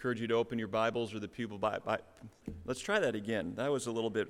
encourage you to open your Bibles or the Pew Bible. Let's try that again. That was a little bit.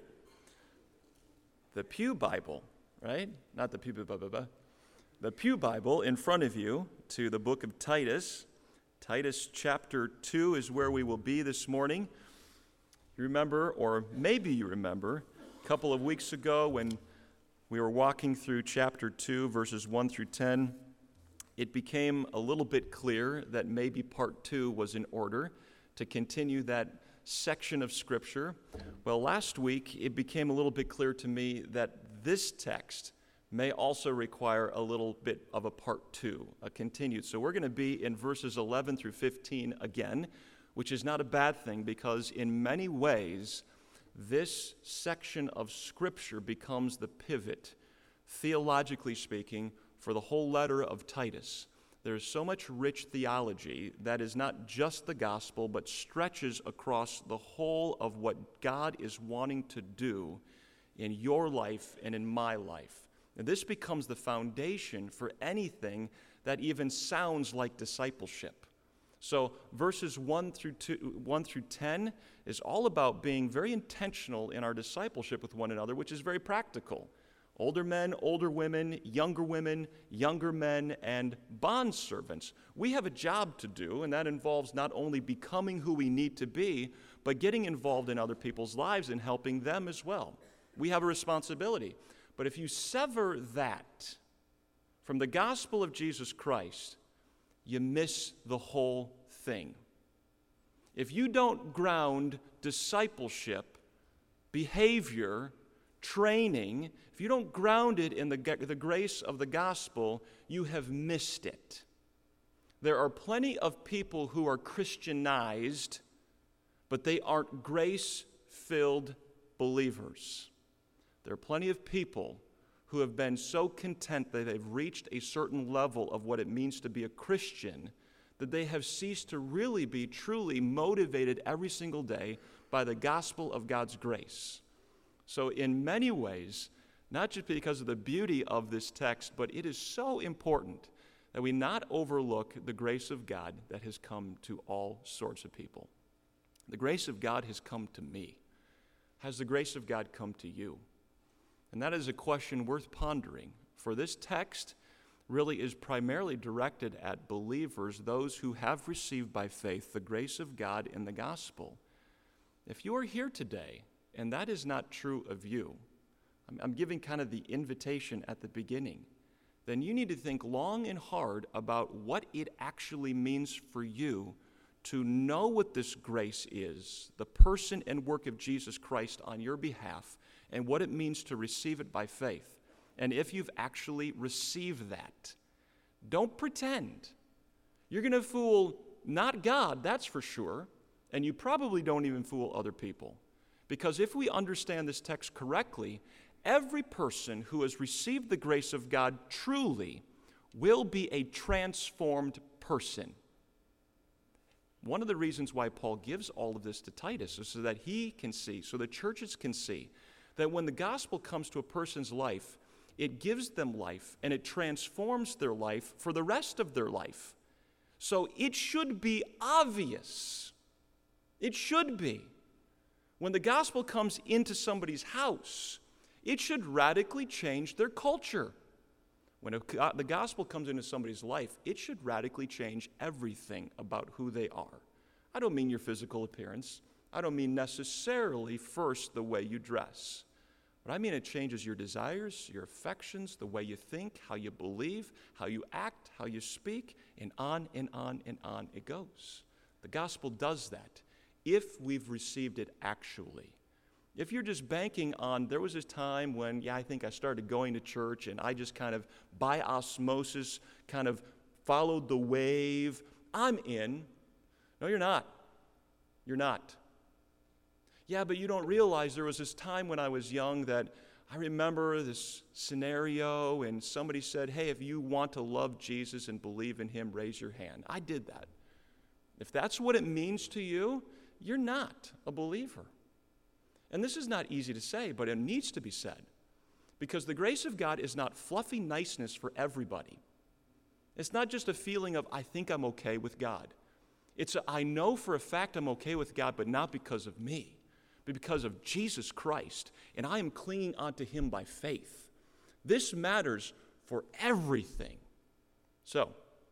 The Pew Bible, right? Not the Pew Bible. The Pew Bible in front of you to the book of Titus. Titus chapter 2 is where we will be this morning. You remember, or maybe you remember, a couple of weeks ago when we were walking through chapter 2, verses 1 through 10, it became a little bit clear that maybe part 2 was in order to continue that section of Scripture. Well, last week it became a little bit clear to me that this text may also require a little bit of a part 2, a continued. So we're going to be in verses 11 through 15 again, which is not a bad thing because in many ways this section of Scripture becomes the pivot, theologically speaking, for the whole letter of Titus. There's so much rich theology that is not just the gospel, but stretches across the whole of what God is wanting to do in your life and in my life. And this becomes the foundation for anything that even sounds like discipleship. So verses 1 through 10 is all about being very intentional in our discipleship with one another, which is very practical. Older men, older women, younger men, and bondservants. We have a job to do, and that involves not only becoming who we need to be, but getting involved in other people's lives and helping them as well. We have a responsibility. But if you sever that from the gospel of Jesus Christ, you miss the whole thing. If you don't ground discipleship, behavior, training, if you don't ground it in the grace of the gospel, you have missed it. There are plenty of people who are Christianized, but they aren't grace-filled believers. There are plenty of people who have been so content that they've reached a certain level of what it means to be a Christian that they have ceased to really be truly motivated every single day by the gospel of God's grace. So in many ways, not just because of the beauty of this text, but it is so important that we not overlook the grace of God that has come to all sorts of people. The grace of God has come to me. Has the grace of God come to you? And that is a question worth pondering, for this text really is primarily directed at believers, those who have received by faith the grace of God in the gospel. If you are here today, and that is not true of you, I'm giving kind of the invitation at the beginning, then you need to think long and hard about what it actually means for you to know what this grace is, the person and work of Jesus Christ on your behalf, and what it means to receive it by faith. And if you've actually received that, don't pretend. You're going to fool not God, that's for sure, and you probably don't even fool other people. Because if we understand this text correctly, every person who has received the grace of God truly will be a transformed person. One of the reasons why Paul gives all of this to Titus is so that he can see, so the churches can see, that when the gospel comes to a person's life, it gives them life and it transforms their life for the rest of their life. So it should be obvious. It should be. When the gospel comes into somebody's house, it should radically change their culture. When the gospel comes into somebody's life, it should radically change everything about who they are. I don't mean your physical appearance. I don't mean necessarily first the way you dress. But I mean it changes your desires, your affections, the way you think, how you believe, how you act, how you speak, and on and on and on it goes. The gospel does that if we've received it actually. If you're just banking on, there was this time when, I think I started going to church and I just kind of, by osmosis, kind of followed the wave, I'm in. No, you're not. You're not. Yeah, but you don't realize there was this time when I was young that I remember this scenario and somebody said, hey, if you want to love Jesus and believe in him, raise your hand. I did that. If that's what it means to you, you're not a believer. And this is not easy to say, but it needs to be said. Because the grace of God is not fluffy niceness for everybody. It's not just a feeling of, I think I'm okay with God. I know for a fact I'm okay with God, but not because of me, but because of Jesus Christ, and I am clinging onto him by faith. This matters for everything. So,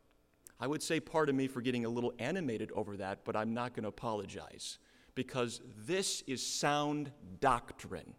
I would say pardon me for getting a little animated over that, but I'm not going to apologize, because this is sound doctrine.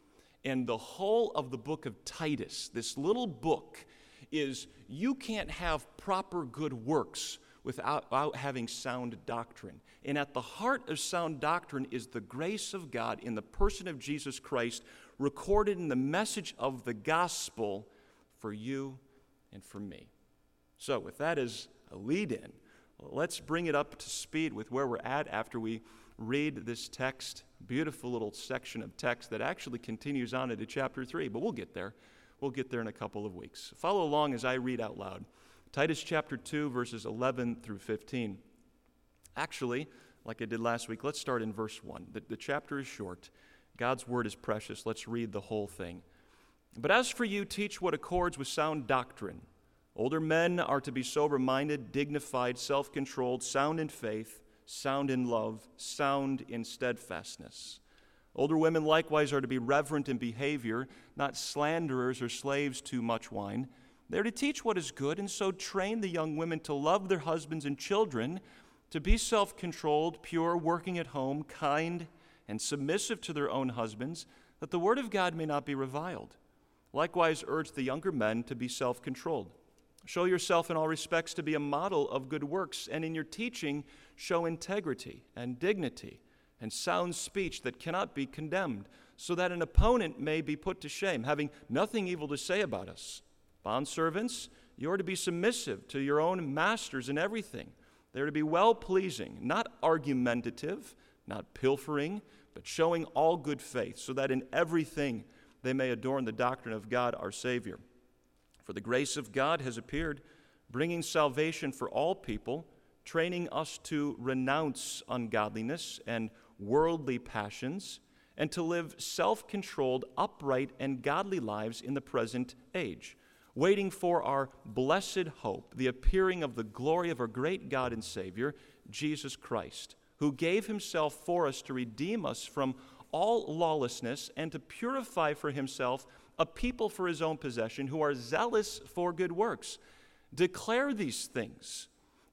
And the whole of the book of Titus, this little book, is you can't have proper good works without having sound doctrine. And at the heart of sound doctrine is the grace of God in the person of Jesus Christ, recorded in the message of the gospel for you and for me. So with that as a lead-in, let's bring it up to speed with where we're at after we read this text, beautiful little section of text that actually continues on into chapter 3, but we'll get there. We'll get there in a couple of weeks. Follow along as I read out loud. Titus chapter 2, verses 11 through 15. Actually, like I did last week, let's start in verse 1. The chapter is short. God's word is precious. Let's read the whole thing. But as for you, teach what accords with sound doctrine. Older men are to be sober-minded, dignified, self-controlled, sound in faith, sound in love, sound in steadfastness. Older women likewise are to be reverent in behavior, not slanderers or slaves to much wine. They are to teach what is good, and so train the young women to love their husbands and children, to be self-controlled, pure, working at home, kind, and submissive to their own husbands, that the word of God may not be reviled. Likewise urge the younger men to be self-controlled. Show yourself in all respects to be a model of good works, and in your teaching show integrity and dignity and sound speech that cannot be condemned, so that an opponent may be put to shame, having nothing evil to say about us. Bondservants, you are to be submissive to your own masters in everything. They are to be well-pleasing, not argumentative, not pilfering, but showing all good faith, so that in everything they may adorn the doctrine of God our Savior. For the grace of God has appeared, bringing salvation for all people, training us to renounce ungodliness and worldly passions, and to live self-controlled, upright, and godly lives in the present age, waiting for our blessed hope, the appearing of the glory of our great God and Savior, Jesus Christ, who gave himself for us to redeem us from all lawlessness and to purify for himself a people for his own possession who are zealous for good works. Declare these things,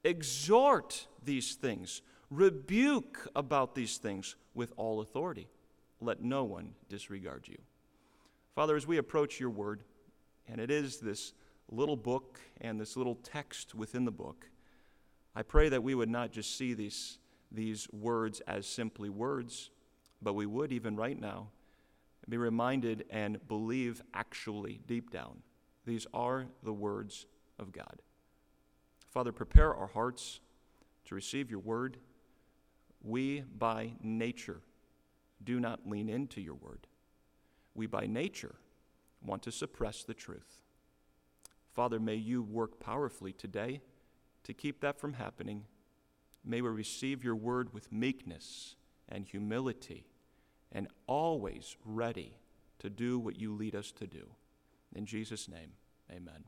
exhort these things, rebuke about these things with all authority. Let no one disregard you. Father, as we approach your word, and it is this little book and this little text within the book, I pray that we would not just see these words as simply words, but we would, even right now, be reminded and believe actually deep down, these are the words of God. Father, prepare our hearts to receive your word. We, by nature, do not lean into your word. We, by nature, want to suppress the truth. Father, may you work powerfully today to keep that from happening. May we receive your word with meekness and humility, and always ready to do what you lead us to do. In Jesus' name, amen.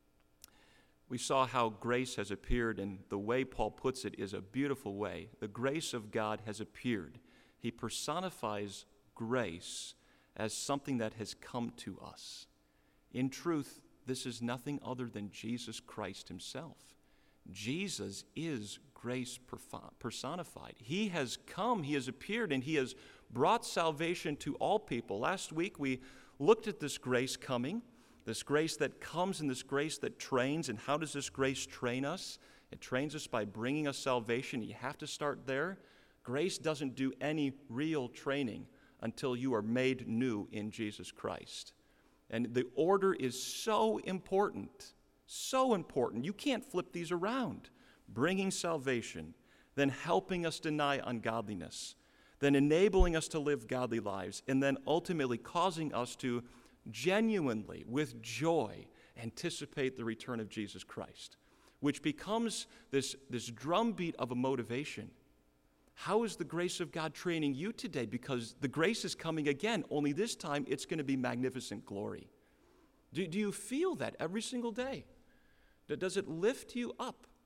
We saw how grace has appeared, and the way Paul puts it is a beautiful way. The grace of God has appeared. He personifies grace as something that has come to us. In truth, this is nothing other than Jesus Christ himself. Jesus is grace personified. He has come, he has appeared, and he has brought salvation to all people. Last week we looked at this grace coming, this grace that comes and this grace that trains. And how does this grace train us? It trains us by bringing us salvation. You have to start there. Grace doesn't do any real training until you are made new in Jesus Christ. And the order is so important, so important. You can't flip these around. Bringing salvation, then helping us deny ungodliness, then enabling us to live godly lives, and then ultimately causing us to genuinely, with joy, anticipate the return of Jesus Christ, which becomes this drumbeat of a motivation. How is the grace of God training you today? Because the grace is coming again, only this time it's going to be magnificent glory. Do you feel that every single day? Does it lift you up?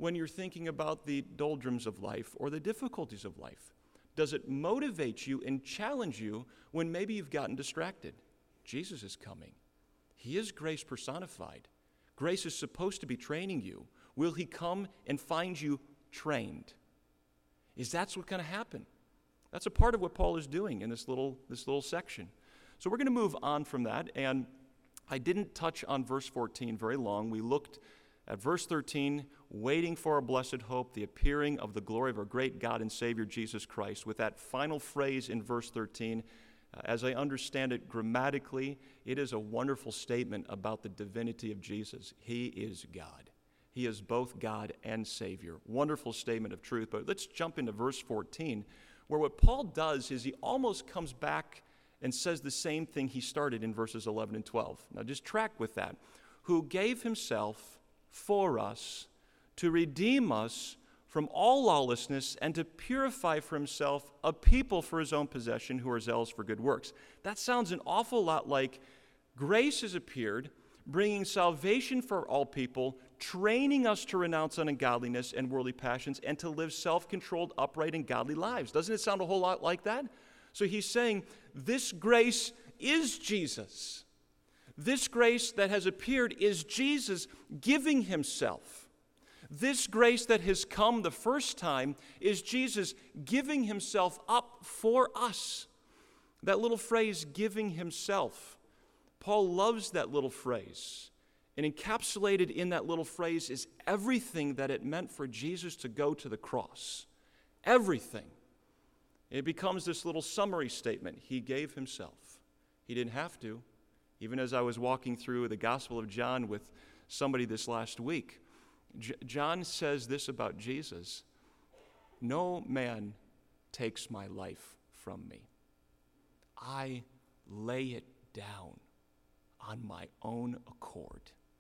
when you're thinking about the doldrums of life or the difficulties of life? Does it motivate you and challenge you when maybe you've gotten distracted? Jesus is coming. He is grace personified. Grace is supposed to be training you. Will he come and find you trained? Is that what's going to happen? That's a part of what Paul is doing in this little section. So we're going to move on from that, and I didn't touch on verse 14 very long. We looked at verse 13, waiting for our blessed hope, the appearing of the glory of our great God and Savior Jesus Christ. With that final phrase in verse 13, as I understand it grammatically, it is a wonderful statement about the divinity of Jesus. He is God. He is both God and Savior. Wonderful statement of truth. But let's jump into verse 14, where what Paul does is he almost comes back and says the same thing he started in verses 11 and 12. Now just track with that. Who gave himself for us to redeem us from all lawlessness and to purify for himself a people for his own possession who are zealous for good works. That sounds an awful lot like grace has appeared, bringing salvation for all people, training us to renounce ungodliness and worldly passions, and to live self-controlled, upright, and godly lives. Doesn't it sound a whole lot like that? So he's saying this grace is Jesus. This grace that has appeared is Jesus giving himself. This grace that has come the first time is Jesus giving himself up for us. That little phrase, giving himself. Paul loves that little phrase. And encapsulated in that little phrase is everything that it meant for Jesus to go to the cross. Everything. It becomes this little summary statement. He gave himself. He didn't have to. Even as I was walking through the Gospel of John with somebody this last week, John says this about Jesus: no man takes my life from me. I lay it down on my own accord.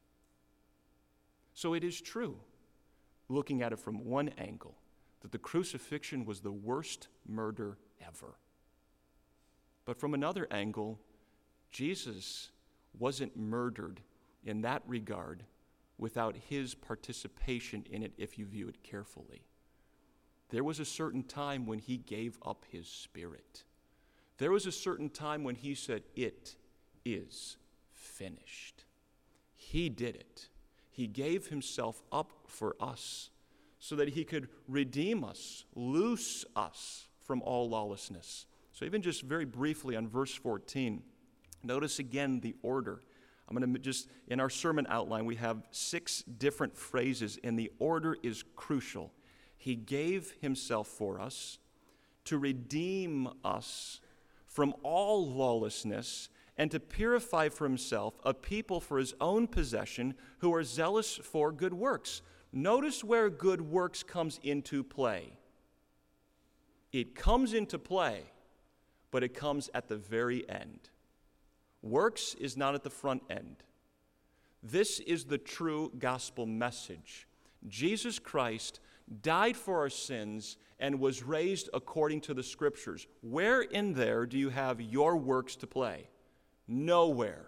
So it is true, looking at it from one angle, that the crucifixion was the worst murder ever. But from another angle, Jesus wasn't murdered in that regard without his participation in it if you view it carefully. There was a certain time when he gave up his spirit. There was a certain time when he said, "It is finished." He did it. He gave himself up for us so that he could redeem us, loose us from all lawlessness. So even just very briefly on verse 14, notice again the order. I'm going to just, in our sermon outline, we have 6 different phrases, and the order is crucial. He gave himself for us to redeem us from all lawlessness and to purify for himself a people for his own possession who are zealous for good works. Notice where good works comes into play. It comes into play, but it comes at the very end. Works is not at the front end. This is the true gospel message. Jesus Christ died for our sins and was raised according to the Scriptures. Where in there do you have your works to play? Nowhere.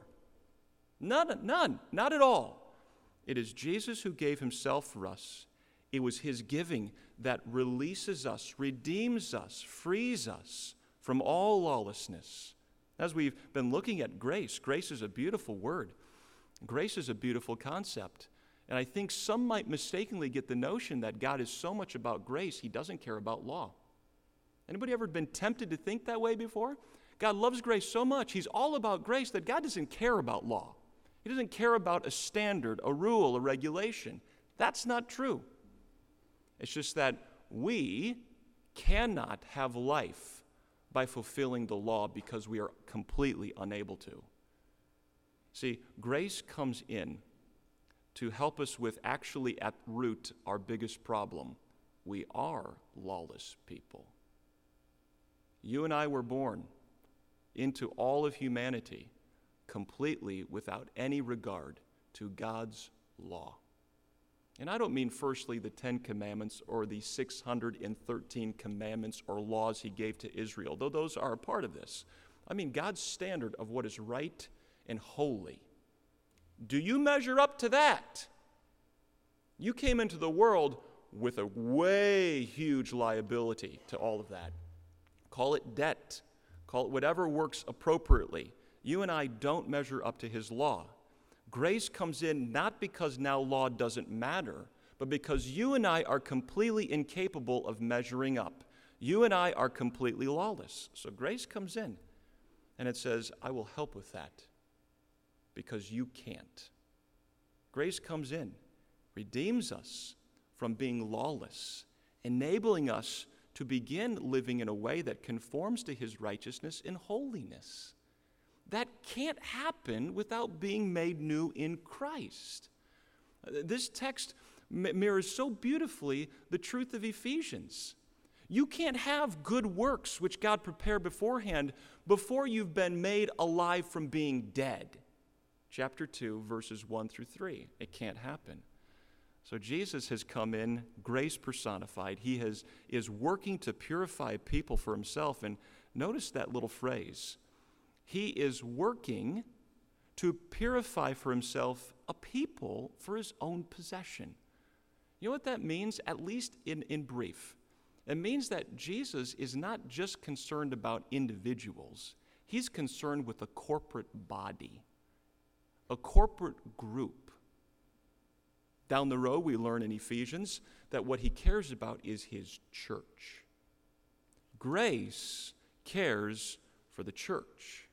None. Not at all. It is Jesus who gave himself for us. It was his giving that releases us, redeems us, frees us from all lawlessness. As we've been looking at grace, grace is a beautiful word. Grace is a beautiful concept. And I think some might mistakenly get the notion that God is so much about grace, he doesn't care about law. Anybody ever been tempted to think that way before? God loves grace so much, he's all about grace, that God doesn't care about law. He doesn't care about a standard, a rule, a regulation. That's not true. It's just that we cannot have life by fulfilling the law because we are completely unable to. See, grace comes in to help us with actually at root our biggest problem. We are lawless people. You and I were born into all of humanity completely without any regard to God's law. And I don't mean firstly the 10 Commandments or the 613 commandments or laws he gave to Israel, though those are a part of this. I mean God's standard of what is right and holy. Do you measure up to that? You came into the world with a way huge liability to all of that. Call it debt. Call it whatever works appropriately. You and I don't measure up to his law. Grace comes in not because now law doesn't matter, but because you and I are completely incapable of measuring up. You and I are completely lawless. So grace comes in, and it says, I will help with that because you can't. Grace comes in, redeems us from being lawless, enabling us to begin living in a way that conforms to his righteousness in holiness. That can't happen without being made new in Christ. This text mirrors so beautifully the truth of Ephesians. You can't have good works which God prepared beforehand before you've been made alive from being dead. Chapter 2, verses 1 through 3. It can't happen. So Jesus has come in, grace personified. He is working to purify people for himself. And notice that little phrase. He is working to purify for himself a people for his own possession. You know what that means, at least in brief? It means that Jesus is not just concerned about individuals. He's concerned with a corporate body, a corporate group. Down the road, we learn in Ephesians that what he cares about is his church. Grace cares for the church.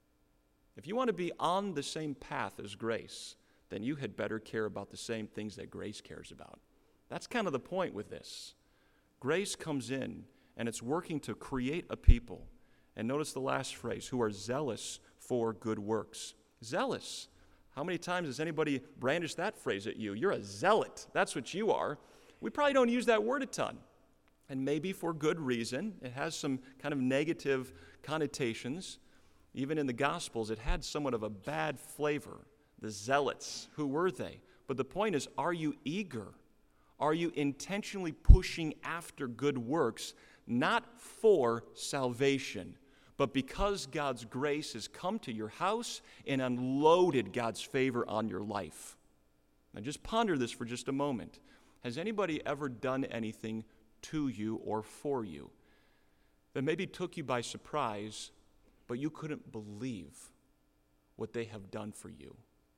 If you want to be on the same path as grace, then you had better care about the same things that grace cares about. That's kind of the point with this. Grace comes in, and it's working to create a people. And notice the last phrase, who are zealous for good works. Zealous. How many times has anybody brandished that phrase at you? You're a zealot. That's what you are. We probably don't use that word a ton. And maybe for good reason. It has some kind of negative connotations. Even in the Gospels, it had somewhat of a bad flavor. The zealots, who were they? But the point is, are you eager? Are you intentionally pushing after good works, not for salvation, but because God's grace has come to your house and unloaded God's favor on your life? Now just ponder this for just a moment. Has anybody ever done anything to you or for you that maybe took you by surprise, but you couldn't believe what they have done for you?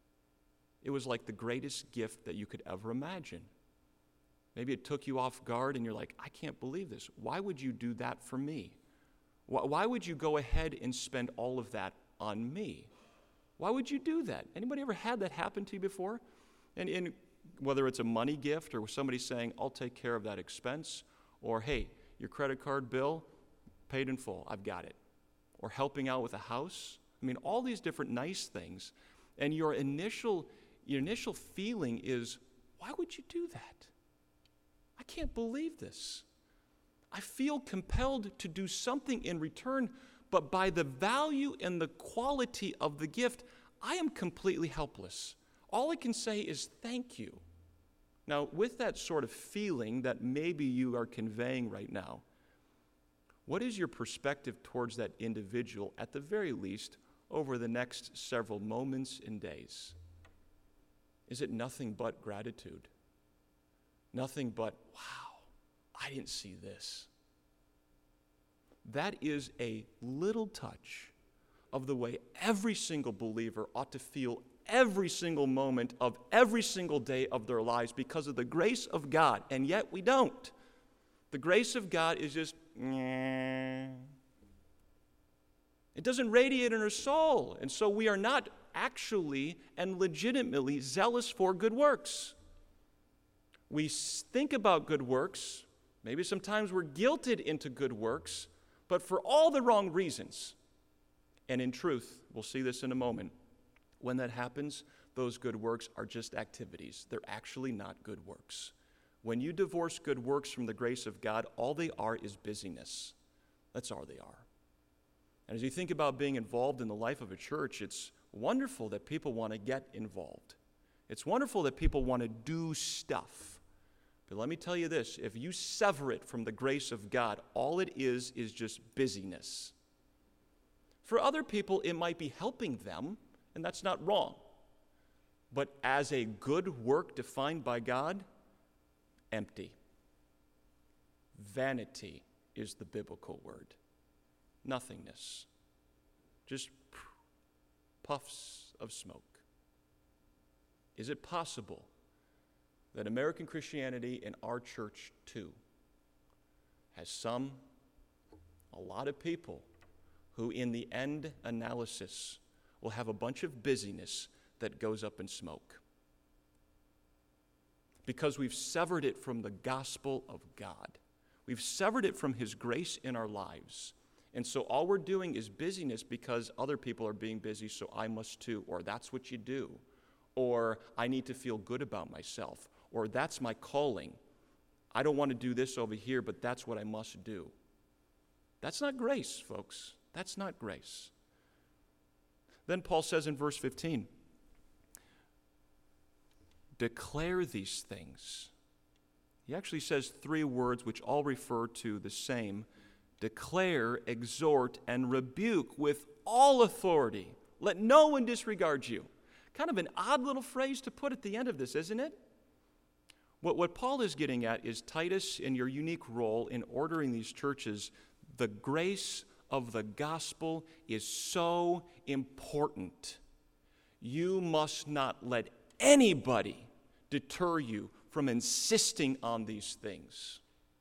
It was like the greatest gift that you could ever imagine. Maybe it took you off guard and you're like, I can't believe this. Why would you do that for me? Why would you go ahead and spend all of that on me? Why would you do that? Anybody ever had that happen to you before? And whether it's a money gift or somebody saying, I'll take care of that expense, or hey, your credit card bill, paid in full, I've got it. Or helping out with a house. I mean, all these different nice things. And your initial feeling is, why would you do that? I can't believe this. I feel compelled to do something in return, but by the value and the quality of the gift, I am completely helpless. All I can say is thank you. Now, with that sort of feeling that maybe you are conveying right now, what is your perspective towards that individual, at the very least, over the next several moments and days? Is it nothing but gratitude? Nothing but, wow, I didn't see this. That is a little touch of the way every single believer ought to feel every single moment of every single day of their lives because of the grace of God, and yet we don't. The grace of God is just, it doesn't radiate in our soul, and so we are not actually and legitimately zealous for good works. We think about good works, maybe sometimes we're guilted into good works, but for all the wrong reasons. And in truth, we'll see this in a moment, when that happens, those good works are just activities. They're actually not good works. When you divorce good works from the grace of God, all they are is busyness. That's all they are. And as you think about being involved in the life of a church, it's wonderful that people want to get involved. It's wonderful that people want to do stuff. But let me tell you this, if you sever it from the grace of God, all it is just busyness. For other people, it might be helping them, and that's not wrong. But as a good work defined by God, empty. Vanity is the biblical word. Nothingness. Just puffs of smoke. Is it possible that American Christianity in our church too has a lot of people who in the end analysis will have a bunch of busyness that goes up in smoke? Because we've severed it from the gospel of God. We've severed it from His grace in our lives. And so all we're doing is busyness because other people are being busy, so I must too. Or that's what you do. Or I need to feel good about myself. Or that's my calling. I don't want to do this over here, but that's what I must do. That's not grace, folks. That's not grace. Then Paul says in verse 15, declare these things. He actually says 3 words which all refer to the same. Declare, exhort, and rebuke with all authority. Let no one disregard you. Kind of an odd little phrase to put at the end of this, isn't it? What Paul is getting at is, Titus, in your unique role in ordering these churches, the grace of the gospel is so important. You must not let anybody deter you from insisting on these things.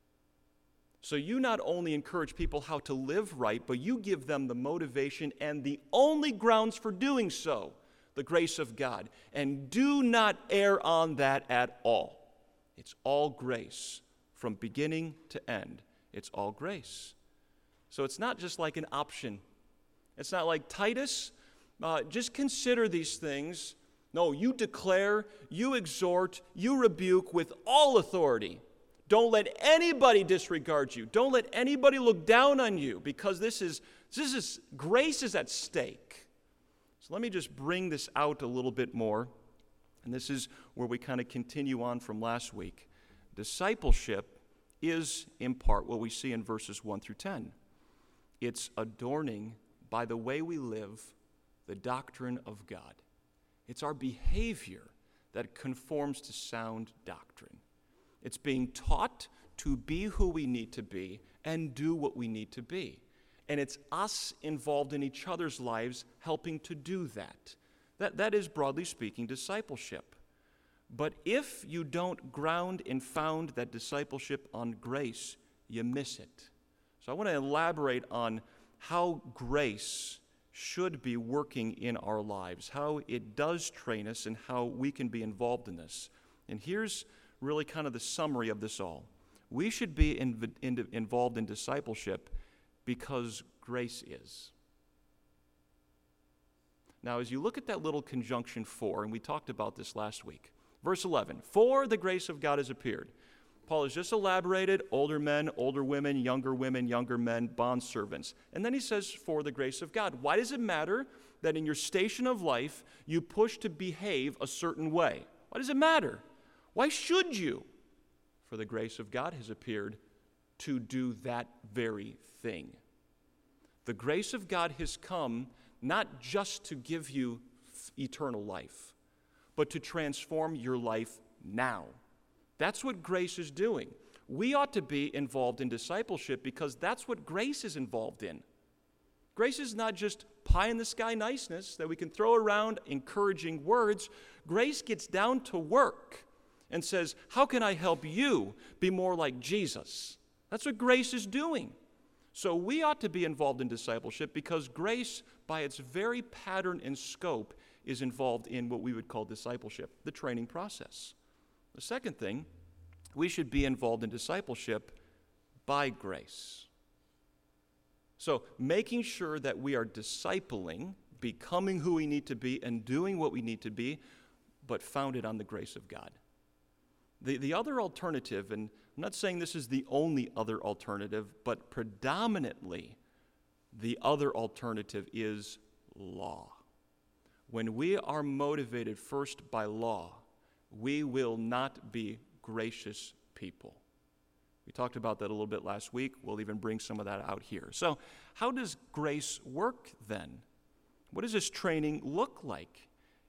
So you not only encourage people how to live right, but you give them the motivation and the only grounds for doing so, the grace of God. And do not err on that at all. It's all grace. From beginning to end, it's all grace. So it's not just like an option. It's not like, Titus, just consider these things. No, you declare, you exhort, you rebuke with all authority. Don't let anybody disregard you. Don't let anybody look down on you, because this is grace is at stake. So let me just bring this out a little bit more. And this is where we kind of continue on from last week. Discipleship is, in part, what we see in verses 1 through 10. It's adorning by the way we live the doctrine of God. It's our behavior that conforms to sound doctrine. It's being taught to be who we need to be and do what we need to be. And it's us involved in each other's lives helping to do that. That is, broadly speaking, discipleship. But if you don't ground and found that discipleship on grace, you miss it. So I want to elaborate on how grace should be working in our lives, how it does train us, and how we can be involved in this. And here's really kind of the summary of this all. We should be involved in discipleship because grace is. Now, as you look at that little conjunction for, and we talked about this last week, verse 11, for the grace of God has appeared. Paul has just elaborated older men, older women, younger men, bondservants. And then he says, for the grace of God. Why does it matter that in your station of life you push to behave a certain way? Why does it matter? Why should you? For the grace of God has appeared to do that very thing. The grace of God has come not just to give you eternal life, but to transform your life now. That's what grace is doing. We ought to be involved in discipleship because that's what grace is involved in. Grace is not just pie-in-the-sky niceness that we can throw around encouraging words. Grace gets down to work and says, how can I help you be more like Jesus? That's what grace is doing. So we ought to be involved in discipleship because grace, by its very pattern and scope, is involved in what we would call discipleship, the training process. The second thing, we should be involved in discipleship by grace. So making sure that we are discipling, becoming who we need to be, and doing what we need to be, but founded on the grace of God. The other alternative, and I'm not saying this is the only other alternative, but predominantly the other alternative is law. When we are motivated first by law, we will not be gracious people. We talked about that a little bit last week. We'll even bring some of that out here. So how does grace work then? What does this training look like?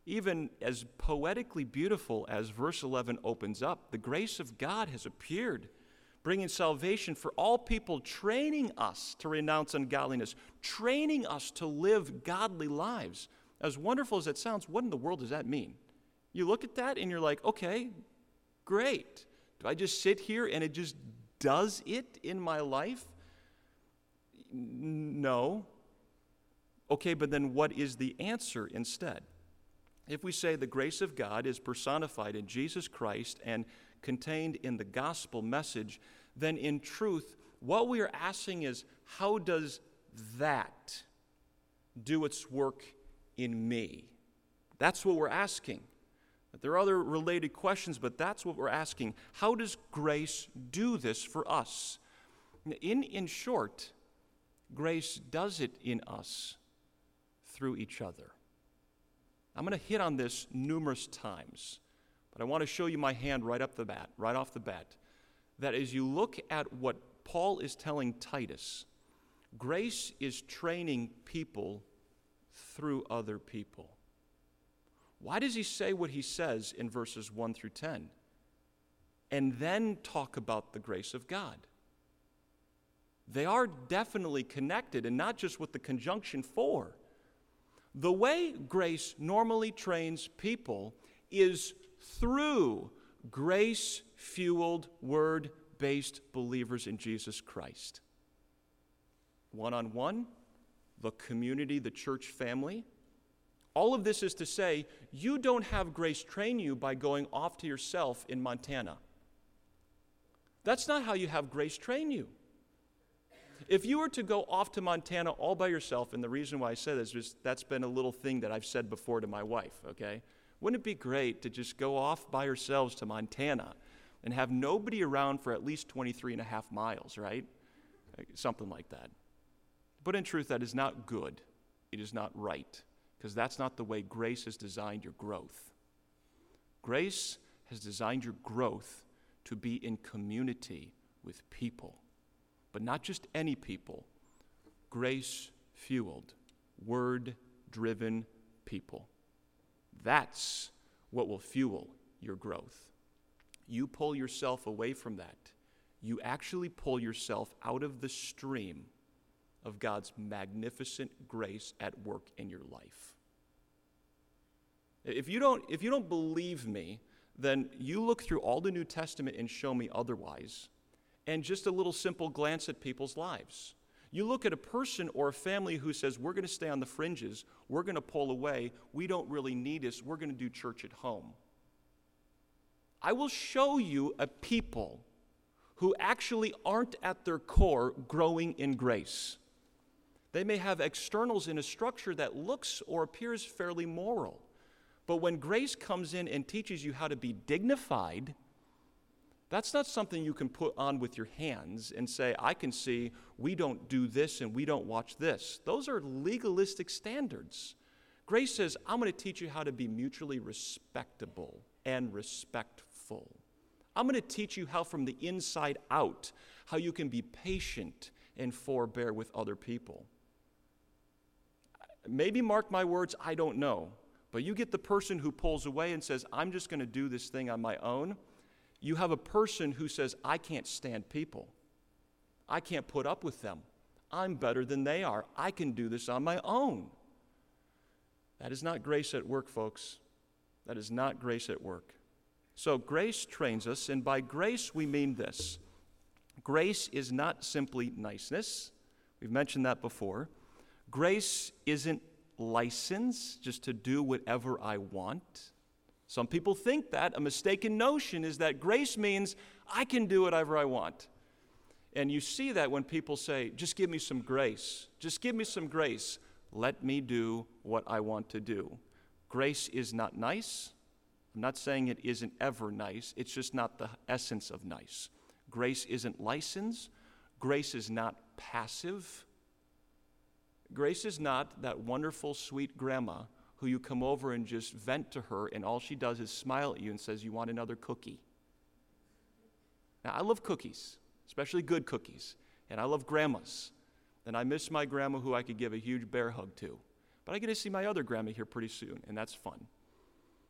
Even as poetically beautiful as verse 11 opens up, the grace of God has appeared, bringing salvation for all people, training us to renounce ungodliness, training us to live godly lives. As wonderful as that sounds, what in the world does that mean? You look at that and you're like, okay, great. Do I just sit here and it just does it in my life? No. Okay, but then what is the answer instead? If we say the grace of God is personified in Jesus Christ and contained in the gospel message, then in truth, what we are asking is, how does that do its work in me? That's what we're asking. There are other related questions, but that's what we're asking. How does grace do this for us? In short, grace does it in us through each other. I'm going to hit on this numerous times, but I want to show you my hand right off the bat, that as you look at what Paul is telling Titus, grace is training people through other people. Why does he say what he says in verses 1 through 10 and then talk about the grace of God? They are definitely connected, and not just with the conjunction for. The way grace normally trains people is through grace-fueled, word-based believers in Jesus Christ. One-on-one, the community, the church family. All of this is to say, you don't have grace train you by going off to yourself in Montana. That's not how you have grace train you. If you were to go off to Montana all by yourself, and the reason why I say this is that's been a little thing that I've said before to my wife, okay? Wouldn't it be great to just go off by yourselves to Montana and have nobody around for at least 23 and a half miles, right? Something like that. But in truth, that is not good. It is not right, because that's not the way grace has designed your growth. Grace has designed your growth to be in community with people. But not just any people, grace-fueled, word-driven people. That's what will fuel your growth. You pull yourself away from that, you actually pull yourself out of the stream of God's magnificent grace at work in your life. If you don't believe me, then you look through all the New Testament and show me otherwise. And just a little simple glance at people's lives. You look at a person or a family who says, we're going to stay on the fringes, we're going to pull away, we don't really need us, we're going to do church at home. I will show you a people who actually aren't at their core growing in grace. They may have externals in a structure that looks or appears fairly moral. But when grace comes in and teaches you how to be dignified, that's not something you can put on with your hands and say, I can see we don't do this and we don't watch this. Those are legalistic standards. Grace says, I'm going to teach you how to be mutually respectable and respectful. I'm going to teach you how from the inside out, how you can be patient and forbear with other people. Maybe mark my words, I don't know. But you get the person who pulls away and says, I'm just going to do this thing on my own. You have a person who says, I can't stand people. I can't put up with them. I'm better than they are. I can do this on my own. That is not grace at work, folks. That is not grace at work. So grace trains us, and by grace we mean this. Grace is not simply niceness. We've mentioned that before. Grace isn't license just to do whatever I want. Some people think that. A mistaken notion is that grace means I can do whatever I want. And you see that when people say, just give me some grace. Just give me some grace. Let me do what I want to do. Grace is not nice. I'm not saying it isn't ever nice. It's just not the essence of nice. Grace isn't license. Grace is not passive. Grace is not that wonderful, sweet grandma who you come over and just vent to her, and all she does is smile at you and says, you want another cookie? Now, I love cookies, especially good cookies, and I love grandmas. And I miss my grandma who I could give a huge bear hug to. But I get to see my other grandma here pretty soon, and that's fun.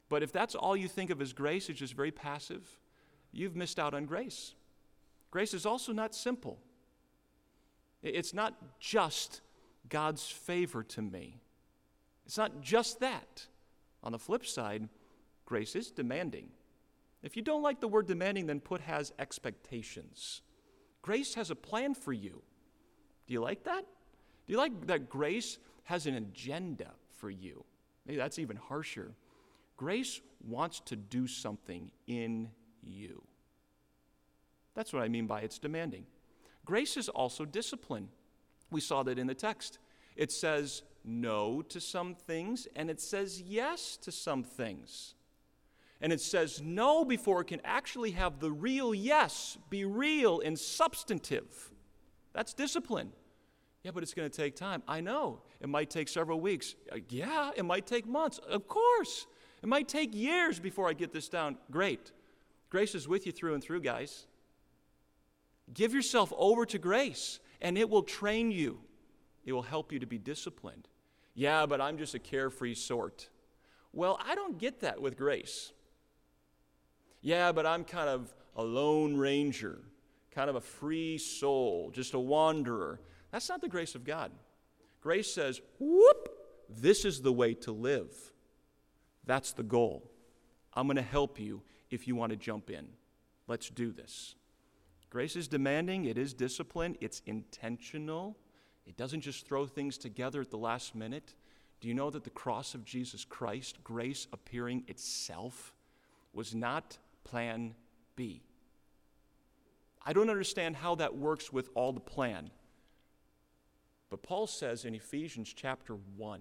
But if that's all you think of as grace, it's just very passive, you've missed out on grace. Grace is also not simple. It's not just God's favor to me. It's not just that. On the flip side, grace is demanding. If you don't like the word demanding, then put has expectations. Grace has a plan for you. Do you like that? Do you like that grace has an agenda for you? Maybe that's even harsher. Grace wants to do something in you. That's what I mean by it's demanding. Grace is also discipline. We saw that in the text. It says no to some things, and it says yes to some things. And it says no before it can actually have the real yes be real and substantive. That's discipline. Yeah, but it's going to take time. I know. It might take several weeks. Yeah, it might take months. Of course. It might take years before I get this down. Great. Grace is with you through and through, guys. Give yourself over to grace, and it will train you. It will help you to be disciplined. Yeah, but I'm just a carefree sort. Well, I don't get that with grace. Yeah, but I'm kind of a lone ranger, kind of a free soul, just a wanderer. That's not the grace of God. Grace says, whoop, this is the way to live. That's the goal. I'm going to help you if you want to jump in. Let's do this. Grace is demanding. It is discipline. It's intentional. It doesn't just throw things together at the last minute. Do you know that the cross of Jesus Christ, grace appearing itself, was not plan B? I don't understand how that works with all the plan. But Paul says in Ephesians chapter 1,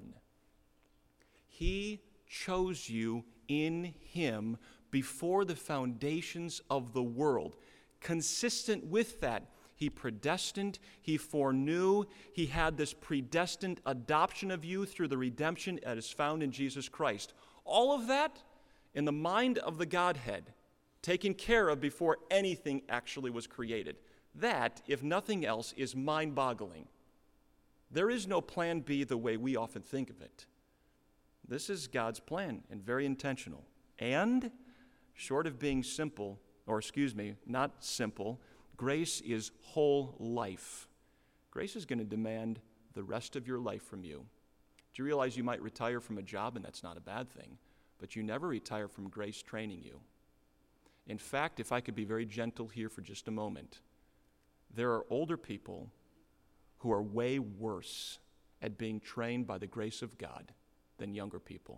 He chose you in Him before the foundations of the world. Consistent with that, He predestined, He foreknew, He had this predestined adoption of you through the redemption that is found in Jesus Christ. All of that in the mind of the Godhead, taken care of before anything actually was created. That, if nothing else, is mind-boggling. There is no plan B the way we often think of it. This is God's plan and very intentional. And, short of being simple, not simple, grace is whole life. Grace is going to demand the rest of your life from you. Do you realize you might retire from a job, and that's not a bad thing, but you never retire from grace training you. In fact, if I could be very gentle here for just a moment, there are older people who are way worse at being trained by the grace of God than younger people.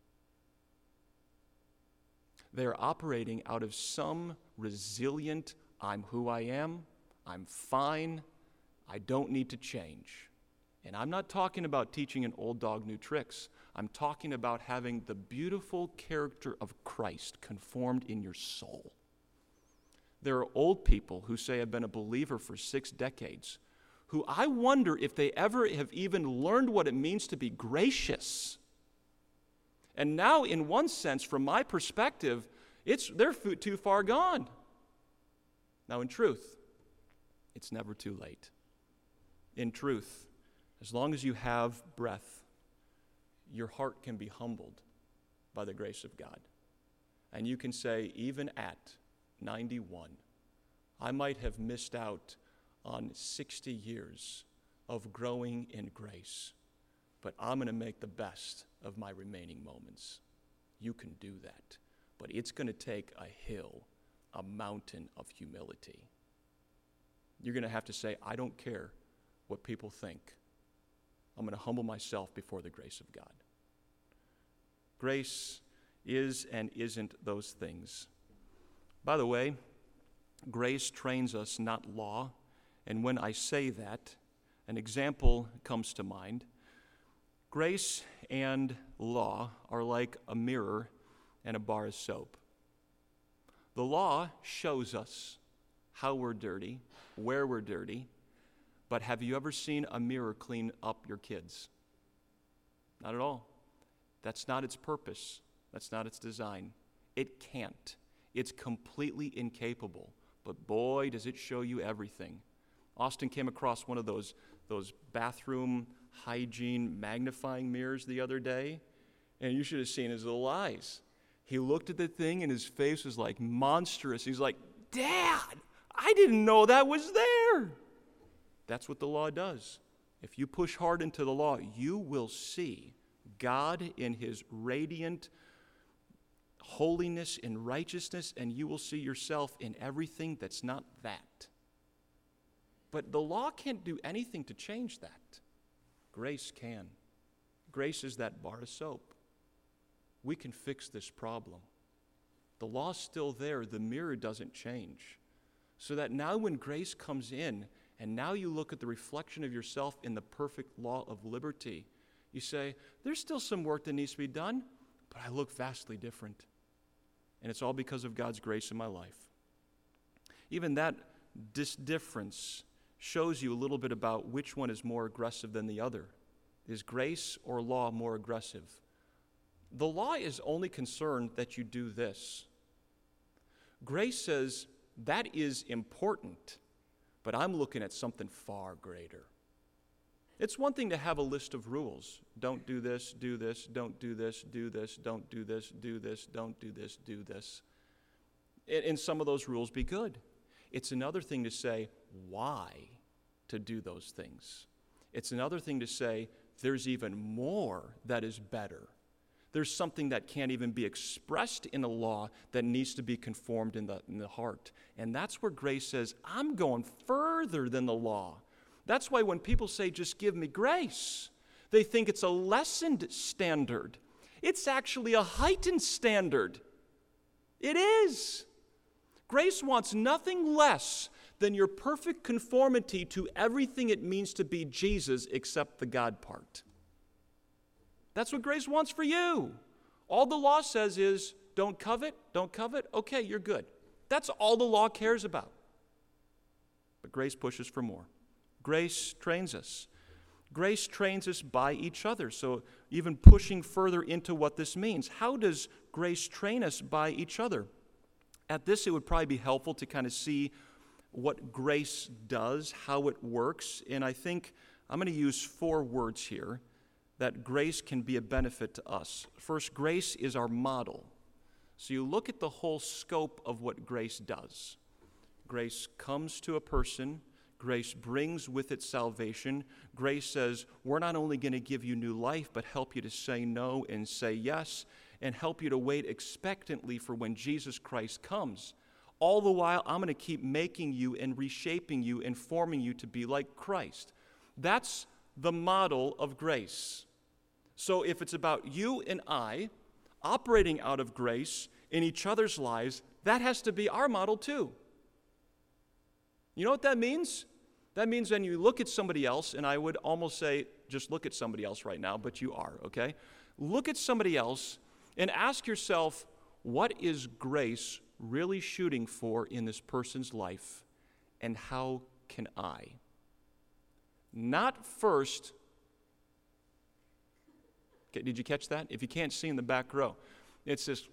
They're operating out of some resilient, I'm who I am, I'm fine, I don't need to change. And I'm not talking about teaching an old dog new tricks. I'm talking about having the beautiful character of Christ conformed in your soul. There are old people who say, I've been a believer for 6 decades, who I wonder if they ever have even learned what it means to be gracious. And now, in one sense, from my perspective, they're too far gone. Now, in truth, it's never too late. In truth, as long as you have breath, your heart can be humbled by the grace of God. And you can say, even at 91, I might have missed out on 60 years of growing in grace, but I'm going to make the best of my remaining moments. You can do that, but it's going to take a hill, a mountain of humility. You're going to have to say, I don't care what people think. I'm going to humble myself before the grace of God. Grace is and isn't those things. By the way, grace trains us, not law. And when I say that, an example comes to mind. Grace and law are like a mirror and a bar of soap. The law shows us how we're dirty, where we're dirty, but have you ever seen a mirror clean up your kids? Not at all. That's not its purpose. That's not its design. It can't. It's completely incapable. But boy, does it show you everything. Austin came across one of those bathroom hygiene magnifying mirrors the other day, and you should have seen his little eyes. He looked at the thing and his face was like monstrous. He's like, Dad, I didn't know that was there. That's what the law does. If you push hard into the law, you will see God in his radiant holiness and righteousness, and you will see yourself in everything that's not that. But the law can't do anything to change that. Grace can. Grace is that bar of soap. We can fix this problem. The law's still there. The mirror doesn't change. So that now when grace comes in, and now you look at the reflection of yourself in the perfect law of liberty, you say, there's still some work that needs to be done, but I look vastly different. And it's all because of God's grace in my life. Even that difference shows you a little bit about which one is more aggressive than the other. Is grace or law more aggressive? The law is only concerned that you do this. Grace says that is important, but I'm looking at something far greater. It's one thing to have a list of rules. Don't do this, do this, don't do this, do this, don't do this, do this, don't do this, do this. And some of those rules be good. It's another thing to say why to do those things. It's another thing to say there's even more that is better. There's something that can't even be expressed in a law that needs to be conformed in the heart. And that's where grace says, I'm going further than the law. That's why when people say, just give me grace, they think it's a lessened standard. It's actually a heightened standard. It is. Grace wants nothing less than your perfect conformity to everything it means to be Jesus except the God part. That's what grace wants for you. All the law says is, don't covet, don't covet. Okay, you're good. That's all the law cares about. But grace pushes for more. Grace trains us. Grace trains us by each other. So even pushing further into what this means, how does grace train us by each other? At this, it would probably be helpful to kind of see what grace does, how it works. And I think I'm going to use 4 words here that grace can be a benefit to us. First, grace is our model. So you look at the whole scope of what grace does. Grace comes to a person. Grace brings with it salvation. Grace says, we're not only going to give you new life, but help you to say no and say yes, and help you to wait expectantly for when Jesus Christ comes. All the while, I'm going to keep making you and reshaping you and forming you to be like Christ. That's the model of grace. So if it's about you and I operating out of grace in each other's lives, that has to be our model too. You know what that means? That means when you look at somebody else, and I would almost say, just look at somebody else right now, but you are, okay? Look at somebody else and ask yourself, what is grace really shooting for in this person's life, and how can I? Not first. Okay, did you catch that? If you can't see in the back row, it's this.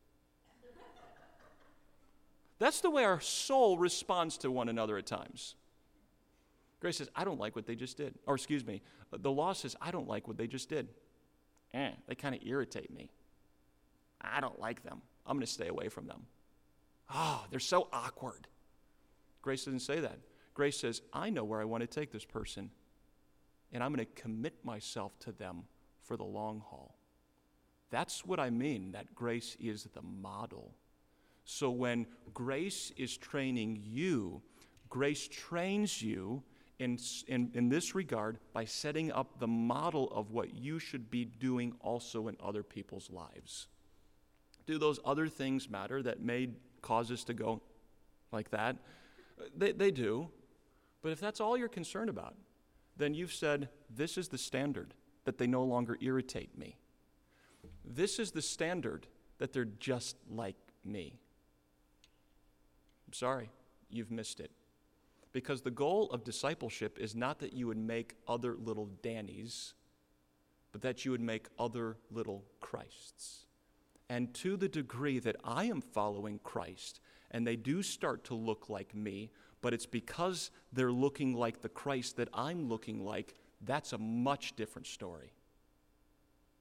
That's the way our soul responds to one another at times. Grace says, I don't like what they just did. Or excuse me, the law says, I don't like what they just did. They kind of irritate me. I don't like them. I'm going to stay away from them. Oh, they're so awkward. Grace doesn't say that. Grace says, I know where I want to take this person, and I'm going to commit myself to them for the long haul. That's what I mean, that grace is the model. So when grace is training you, grace trains you in this regard by setting up the model of what you should be doing also in other people's lives. Do those other things matter that may cause us to go like that? They do. But if that's all you're concerned about, then you've said, this is the standard, that they no longer irritate me. This is the standard that they're just like me. I'm sorry, you've missed it. Because the goal of discipleship is not that you would make other little Dannies, but that you would make other little Christs. And to the degree that I am following Christ, and they do start to look like me, but it's because they're looking like the Christ that I'm looking like, that's a much different story.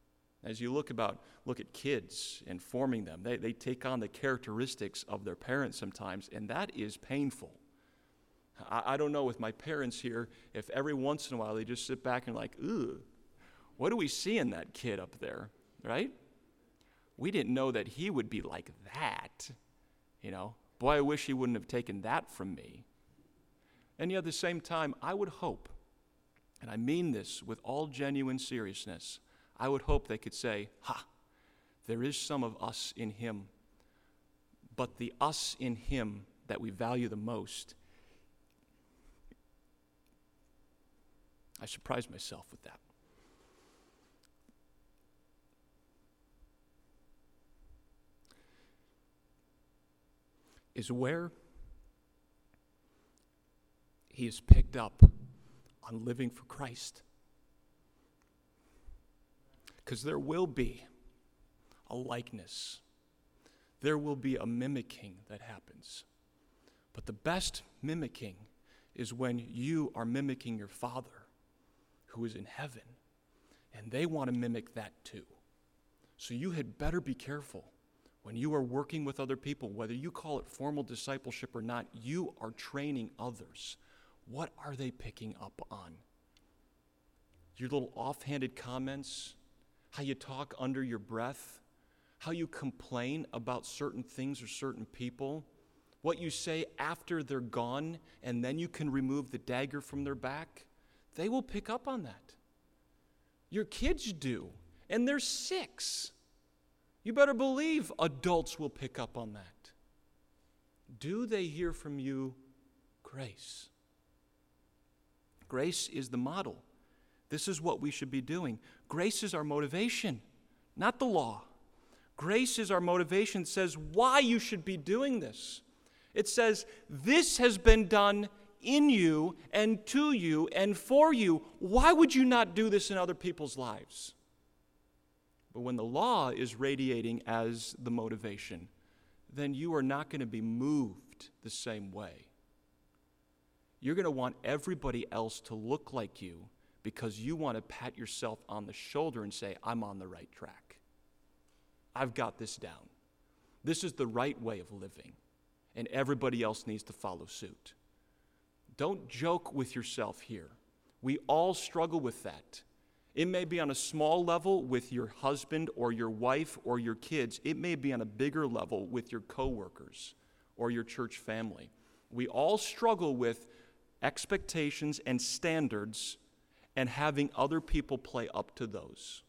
As you look at kids and forming them, they take on the characteristics of their parents sometimes, and that is painful. I don't know with my parents here, if every once in a while they just sit back and like, ooh, what do we see in that kid up there, right? We didn't know that he would be like that, Boy, I wish he wouldn't have taken that from me. And yet at the same time, I would hope, and I mean this with all genuine seriousness, I would hope they could say, there is some of us in him, but the us in him that we value the most, I surprised myself with that. Is where he is picked up on living for Christ. Because there will be a likeness. There will be a mimicking that happens. But the best mimicking is when you are mimicking your Father who is in heaven, and they want to mimic that too. So you had better be careful when you are working with other people, whether you call it formal discipleship or not, you are training others. What are they picking up on? Your little offhanded comments, how you talk under your breath, how you complain about certain things or certain people, what you say after they're gone, and then you can remove the dagger from their back. They will pick up on that. Your kids do, and they're 6. You better believe adults will pick up on that. Do they hear from you grace? Grace is the model. This is what we should be doing. Grace is our motivation, not the law. Grace is our motivation. It says why you should be doing this. It says this has been done in you and to you and for you. Why would you not do this in other people's lives? But when the law is radiating as the motivation, then you are not going to be moved the same way. You're going to want everybody else to look like you because you want to pat yourself on the shoulder and say, I'm on the right track. I've got this down. This is the right way of living, and everybody else needs to follow suit. Don't joke with yourself here. We all struggle with that. It may be on a small level with your husband or your wife or your kids. It may be on a bigger level with your coworkers or your church family. We all struggle with expectations and standards and having other people play up to those.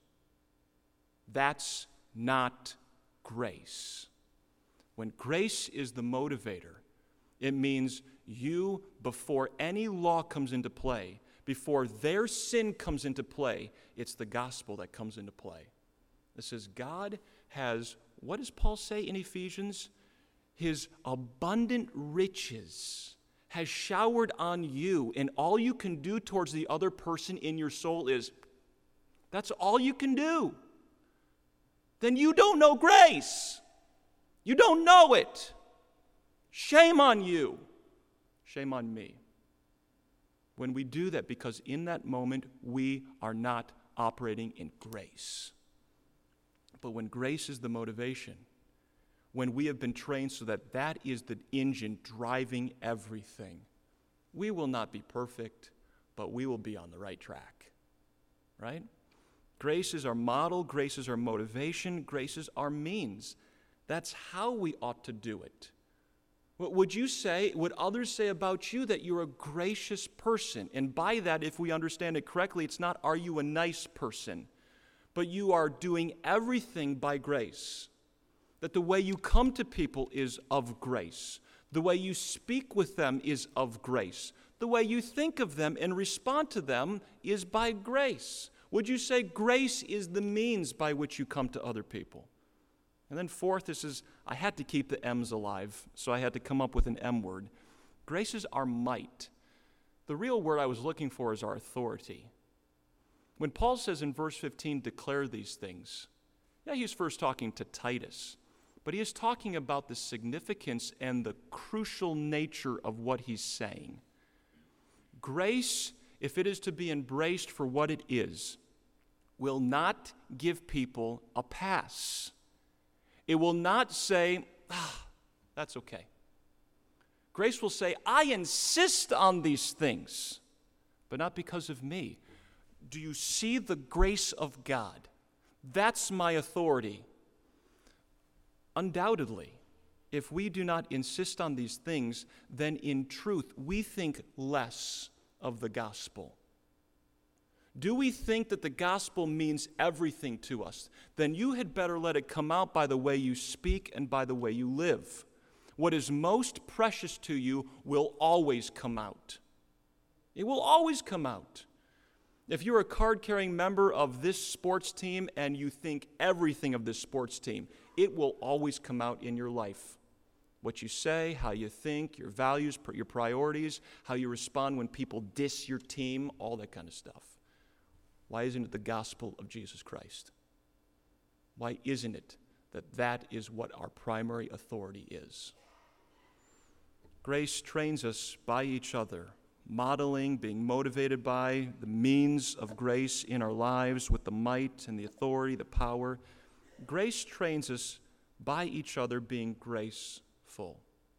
That's not grace. When grace is the motivator, it means you, before any law comes into play, before their sin comes into play, it's the gospel that comes into play. It says God has, what does Paul say in Ephesians? His abundant riches has showered on you, and all you can do towards the other person in your soul is, that's all you can do. Then you don't know grace. You don't know it. Shame on you. Shame on me. When we do that, because in that moment we are not operating in grace. But when grace is the motivation, when we have been trained so that that is the engine driving everything, we will not be perfect, but we will be on the right track. Right? Grace is our model, grace is our motivation, grace is our means. That's how we ought to do it. Would others say about you that you're a gracious person? And by that, if we understand it correctly, it's not, are you a nice person? But you are doing everything by grace. That the way you come to people is of grace. The way you speak with them is of grace. The way you think of them and respond to them is by grace. Would you say grace is the means by which you come to other people? And then fourth, I had to keep the M's alive, so I had to come up with an M word. Grace is our might. The real word I was looking for is our authority. When Paul says in verse 15, declare these things, he's first talking to Titus, but he is talking about the significance and the crucial nature of what he's saying. Grace, if it is to be embraced for what it is, will not give people a pass. It will not say, that's okay. Grace will say, I insist on these things, but not because of me. Do you see the grace of God? That's my authority. Undoubtedly, if we do not insist on these things, then in truth we think less of the gospel. Do we think that the gospel means everything to us? Then you had better let it come out by the way you speak and by the way you live. What is most precious to you will always come out. It will always come out. If you're a card-carrying member of this sports team and you think everything of this sports team, it will always come out in your life. What you say, how you think, your values, your priorities, how you respond when people diss your team, all that kind of stuff. Why isn't it the gospel of Jesus Christ? Why isn't it that that is what our primary authority is? Grace trains us by each other, modeling, being motivated by the means of grace in our lives with the might and the authority, the power. Grace trains us by each other being graceful.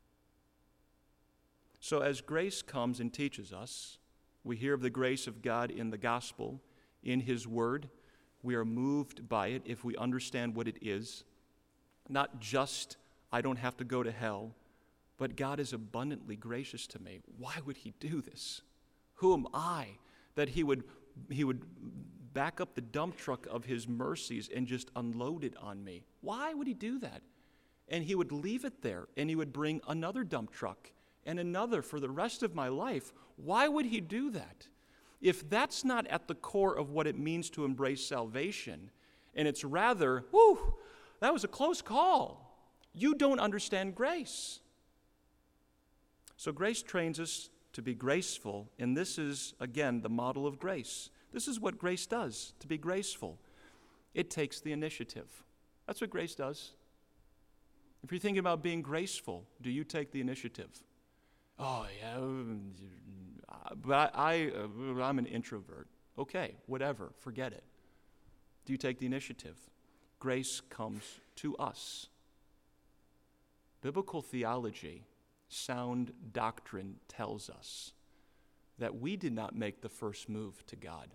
So as grace comes and teaches us, we hear of the grace of God in the gospel, in His Word. We are moved by it if we understand what it is. Not just, I don't have to go to hell, but God is abundantly gracious to me. Why would He do this? Who am I that He would back up the dump truck of His mercies and just unload it on me? Why would He do that? And He would leave it there, and He would bring another dump truck and another for the rest of my life. Why would He do that? If that's not at the core of what it means to embrace salvation, and it's rather, that was a close call, you don't understand grace. So grace trains us to be graceful, and this is, again, the model of grace. This is what grace does, to be graceful. It takes the initiative. That's what grace does. If you're thinking about being graceful, do you take the initiative? Oh, yeah, but I'm an introvert. Okay, whatever, forget it. Do you take the initiative? Grace comes to us. Biblical theology, sound doctrine tells us that we did not make the first move to God.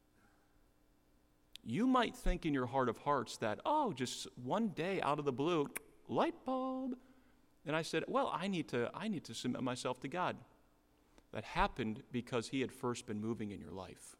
You might think in your heart of hearts that, just one day out of the blue, light bulb. And I said, I need to submit myself to God. That happened because He had first been moving in your life.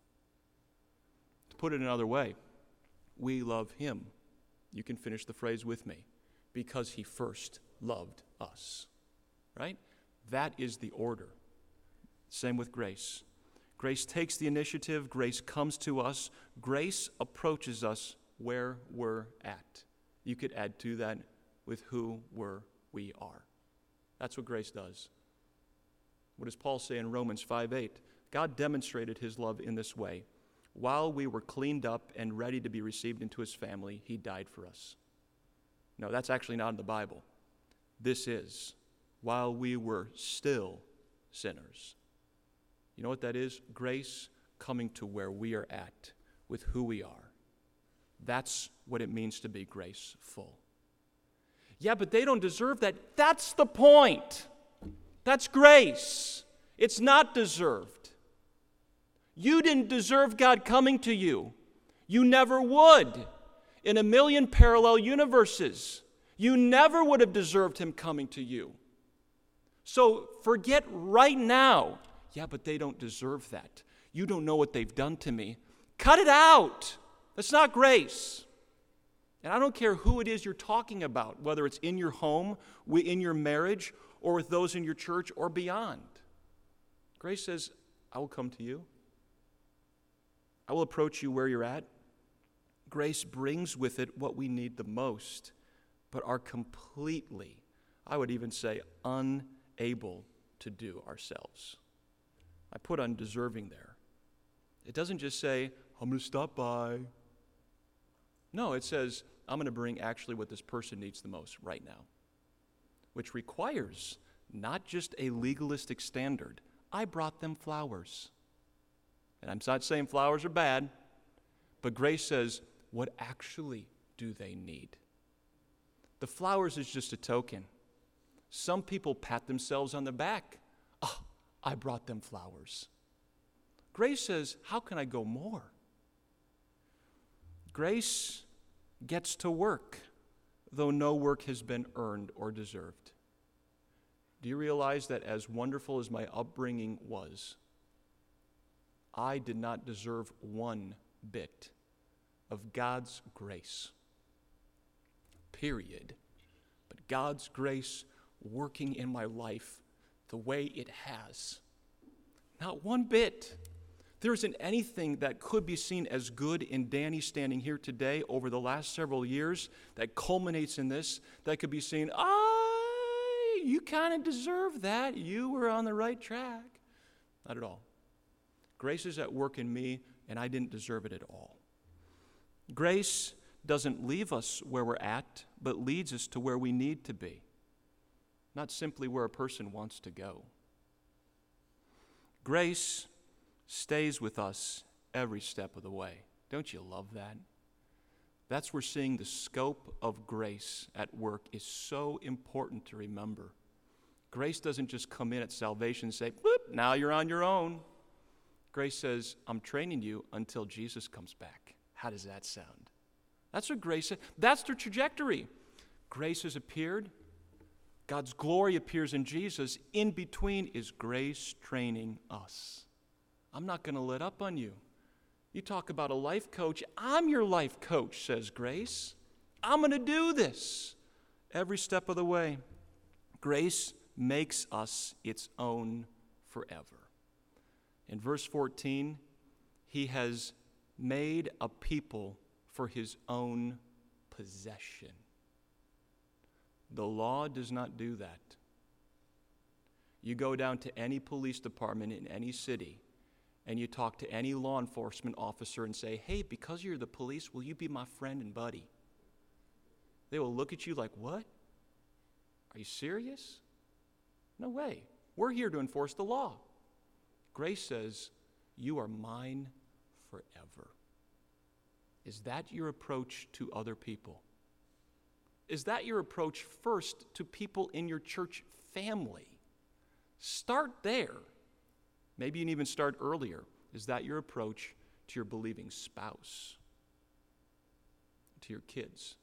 To put it another way, we love Him. You can finish the phrase with me. Because He first loved us. Right? That is the order. Same with grace. Grace takes the initiative. Grace comes to us. Grace approaches us where we're at. You could add to that with who we are. That's what grace does. What does Paul say in Romans 5:8? God demonstrated His love in this way. While we were cleaned up and ready to be received into His family, He died for us. No, that's actually not in the Bible. This is while we were still sinners. You know what that is? Grace coming to where we are at with who we are. That's what it means to be graceful. Yeah, but they don't deserve that. That's the point. That's grace. It's not deserved. You didn't deserve God coming to you. You never would. In a million parallel universes, you never would have deserved Him coming to you. So forget right now, yeah, but they don't deserve that. You don't know what they've done to me. Cut it out. That's not grace. And I don't care who it is you're talking about, whether it's in your home, in your marriage, or with those in your church or beyond. Grace says, I will come to you. I will approach you where you're at. Grace brings with it what we need the most, but are completely, I would even say, unable to do ourselves. I put undeserving there. It doesn't just say, I'm going to stop by. No, it says, I'm going to bring actually what this person needs the most right now, which requires not just a legalistic standard. I brought them flowers. And I'm not saying flowers are bad, But grace says, what actually do they need? The flowers is just a token. Some people pat themselves on the back. Oh, I brought them flowers. Grace says, how can I go more? Grace gets to work, though no work has been earned or deserved. Do you realize that as wonderful as my upbringing was, I did not deserve one bit of God's grace? Period. But God's grace working in my life the way it has. Not one bit. There isn't anything that could be seen as good in Danny standing here today over the last several years that culminates in this, that could be seen, you kind of deserve that. You were on the right track. Not at all. Grace is at work in me, and I didn't deserve it at all. Grace doesn't leave us where we're at, but leads us to where we need to be, not simply where a person wants to go. Grace stays with us every step of the way. Don't you love that? That's where seeing the scope of grace at work is so important to remember. Grace doesn't just come in at salvation and say, "Whoop, now you're on your own." Grace says, I'm training you until Jesus comes back. How does that sound? That's what grace is. That's the trajectory. Grace has appeared. God's glory appears in Jesus. In between is grace training us. I'm not going to let up on you. You talk about a life coach. I'm your life coach, says Grace. I'm going to do this every step of the way. Grace makes us its own forever. In verse 14, he has made a people for his own possession. The law does not do that. You go down to any police department in any city, and you talk to any law enforcement officer and say, hey, because you're the police, will you be my friend and buddy? They will look at you like, what? Are you serious? No way. We're here to enforce the law. Grace says, you are mine forever. Is that your approach to other people? Is that your approach first to people in your church family? Start there. Maybe you can even start earlier. Is that your approach to your believing spouse? To your kids?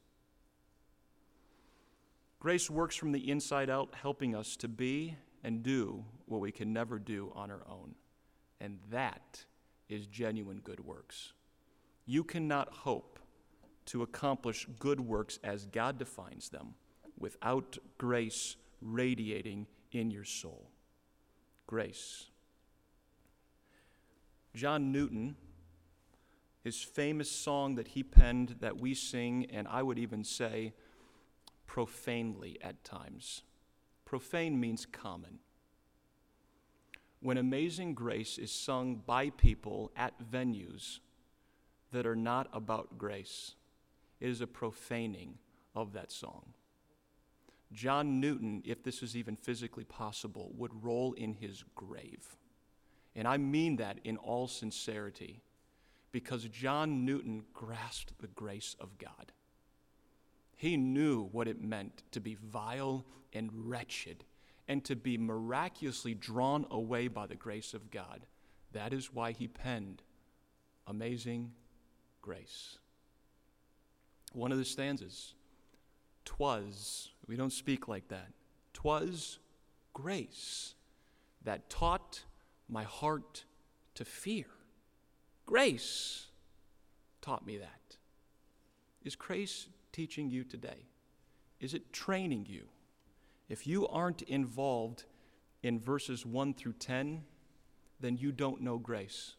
Grace works from the inside out, helping us to be and do what we can never do on our own. And that is genuine good works. You cannot hope to accomplish good works as God defines them without grace radiating in your soul. Grace. John Newton, his famous song that he penned that we sing, and I would even say profanely at times. Profane means common. When Amazing Grace is sung by people at venues that are not about grace, it is a profaning of that song. John Newton, if this is even physically possible, would roll in his grave. And I mean that in all sincerity, because John Newton grasped the grace of God. He knew what it meant to be vile and wretched and to be miraculously drawn away by the grace of God. That is why he penned Amazing Grace. One of the stanzas, 'twas, we don't speak like that, 'twas grace that taught my heart to fear. Grace taught me that. Is grace teaching you today? Is it training you? If you aren't involved in verses 1 through 10, then you don't know grace.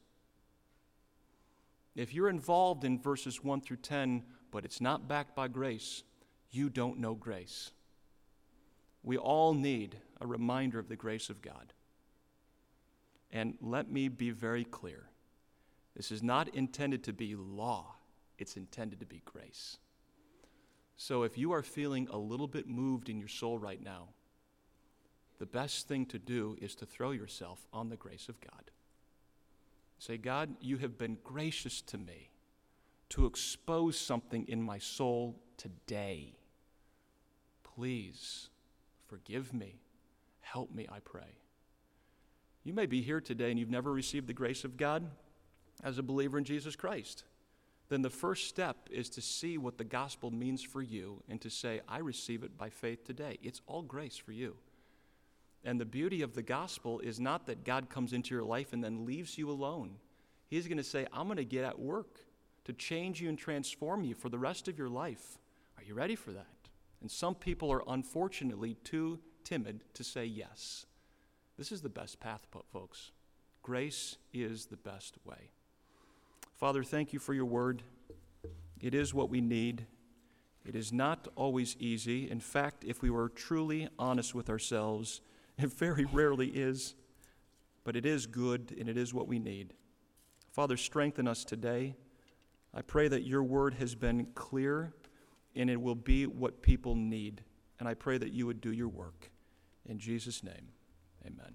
If you're involved in verses 1 through 10, but it's not backed by grace, you don't know grace. We all need a reminder of the grace of God. And let me be very clear. This is not intended to be law. It's intended to be grace. So if you are feeling a little bit moved in your soul right now, the best thing to do is to throw yourself on the grace of God. Say, God, you have been gracious to me. to expose something in my soul today. Please forgive me. Help me, I pray. You may be here today and you've never received the grace of God as a believer in Jesus Christ. Then the first step is to see what the gospel means for you and to say, I receive it by faith today. It's all grace for you. And the beauty of the gospel is not that God comes into your life and then leaves you alone. He's going to say, I'm going to get at work to change you and transform you for the rest of your life. Are you ready for that? And some people are unfortunately too timid to say yes. This is the best path, folks. Grace is the best way. Father, thank you for your word. It is what we need. It is not always easy. In fact, if we were truly honest with ourselves, it very rarely is. But it is good, and it is what we need. Father, strengthen us today. I pray that your word has been clear, and it will be what people need. And I pray that you would do your work. In Jesus' name, amen.